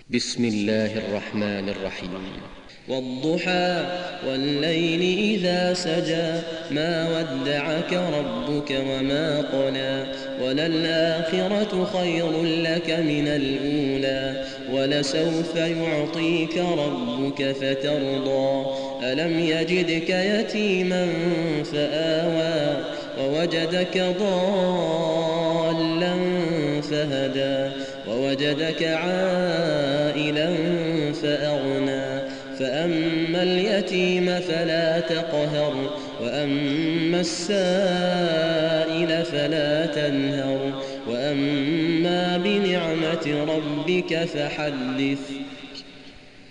بسم الله الرحمن الرحيم. والضحى والليل إذا سجى ما ودعك ربك وما قلى وللآخرة خير لك من الأولى ولسوف يعطيك ربك فترضى ألم يجدك يتيما فآوى ووجدك ضالا فهدى ووجدك عائلا فأغنى فأما اليتيم فلا تقهر وأما السائل فلا تنهر وأما بنعمة ربك فحدث